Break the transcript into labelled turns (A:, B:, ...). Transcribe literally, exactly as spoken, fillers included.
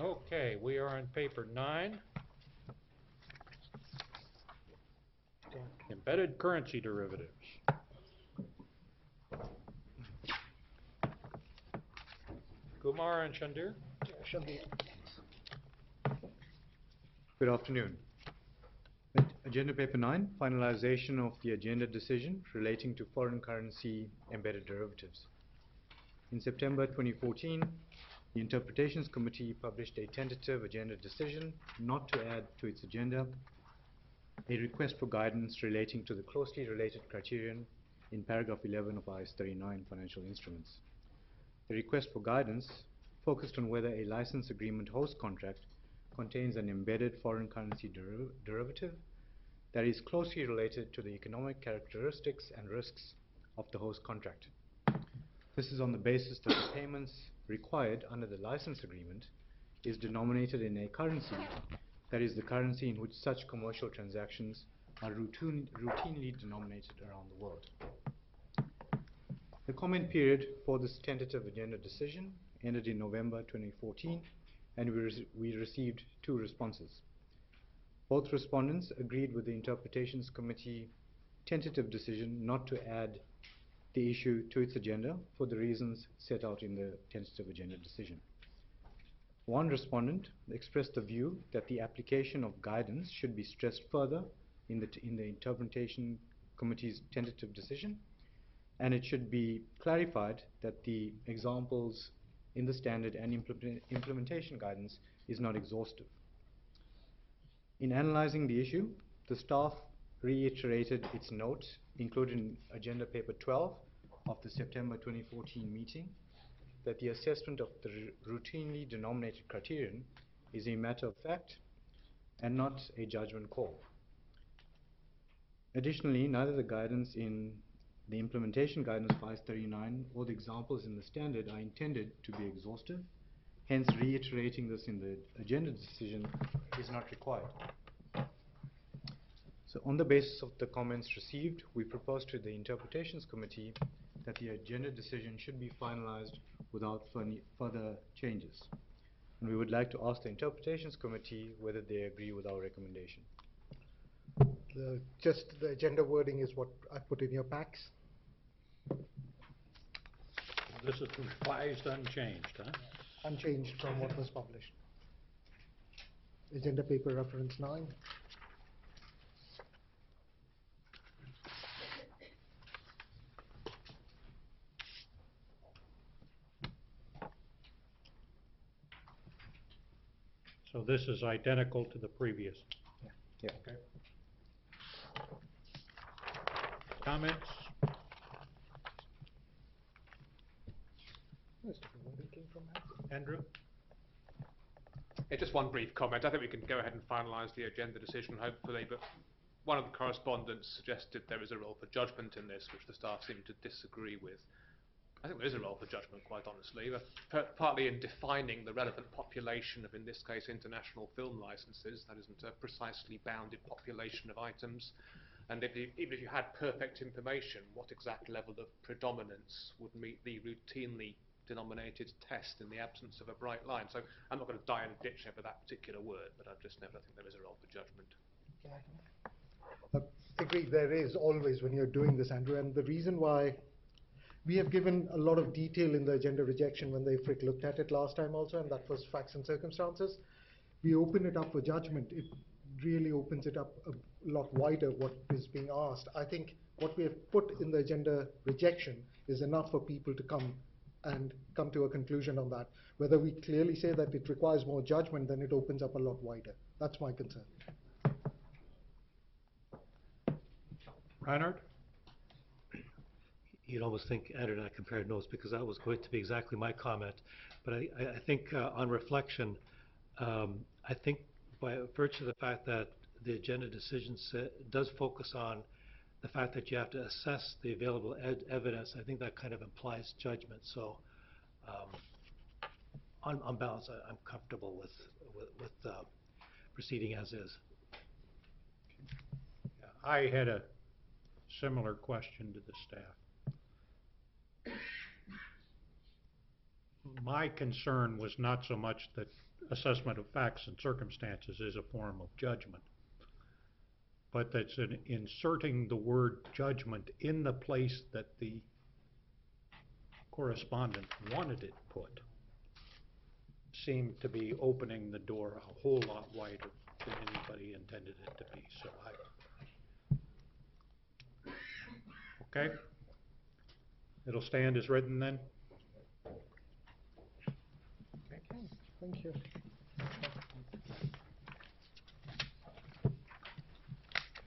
A: Okay, we are on paper nine. Embedded currency derivatives. Kumar and Shandir?
B: Shandir.
C: Good afternoon. Agenda paper nine, finalization of the agenda decision relating to foreign currency embedded derivatives. In September twenty fourteen, the Interpretations Committee published a tentative agenda decision not to add to its agenda a request for guidance relating to the closely related criterion in paragraph eleven of I A S thirty-nine financial instruments. The request for guidance focused on whether a license agreement host contract contains an embedded foreign currency deriv derivative that is closely related to the economic characteristics and risks of the host contract. This is on the basis that the payments required under the license agreement is denominated in a currency that is the currency in which such commercial transactions are routine, routinely denominated around the world. The comment period for this tentative agenda decision ended in November twenty fourteen, and we, re we received two responses. Both respondents agreed with the Interpretations Committee tentative decision not to add the issue to its agenda for the reasons set out in the tentative agenda decision. One respondent expressed the view that the application of guidance should be stressed further in the, t in the Interpretation Committee's tentative decision, and it should be clarified that the examples in the standard and implement implementation guidance is not exhaustive. In analyzing the issue, the staff reiterated its note included in Agenda Paper twelve of the September twenty fourteen meeting that the assessment of the routinely denominated criterion is a matter of fact and not a judgment call. Additionally, neither the guidance in the implementation guidance for I A S thirty-nine or the examples in the standard are intended to be exhaustive. Hence, reiterating this in the agenda decision is not required. So on the basis of the comments received, we propose to the Interpretations Committee that the agenda decision should be finalized without further changes. And we would like to ask the Interpretations Committee whether they agree with our recommendation.
B: The, just the agenda wording is what I put in your packs.
A: This is revised unchanged, huh?
B: Unchanged from what was published. Agenda paper reference nine.
A: So this is identical to the previous.
C: Yeah. Yeah.
A: Okay. Comments? Andrew?
D: Yeah, just one brief comment. I think we can go ahead and finalise the agenda decision, hopefully, but one of the correspondents suggested there is a role for judgment in this, which the staff seem to disagree with. I think there is a role for judgment, quite honestly, but partly in defining the relevant population of, in this case, international film licenses. That isn't a precisely bounded population of items. And if you, even if you had perfect information, what exact level of predominance would meet the routinely denominated test in the absence of a bright line? So I'm not going to die in a ditch over that particular word, but I just never think there is a role for judgment.
B: Uh, agreed, there is always when you're doing this, Andrew, and the reason why we have given a lot of detail in the agenda rejection when the I F R I C looked at it last time also, and that was facts and circumstances. We open it up for judgment. It really opens it up a lot wider what is being asked. I think what we have put in the agenda rejection is enough for people to come and come to a conclusion on that. Whether we clearly say that it requires more judgment, then it opens up a lot wider. That's my concern.
A: Reinhard?
E: You'd almost think Andrew and I compared notes, because that was going to be exactly my comment. But I, I think uh, on reflection, um, I think by virtue of the fact that the agenda decision does focus on the fact that you have to assess the available ed evidence, I think that kind of implies judgment. So um, on, on balance, I, I'm comfortable with, with, with uh, proceeding as is.
A: Yeah, I had a similar question to the staff. My concern was not so much that assessment of facts and circumstances is a form of judgment. But that's an inserting the word judgment in the place that the correspondent wanted it put seemed to be opening the door a whole lot wider than anybody intended it to be. So I, okay, it'll stand as written then.
B: Thank you.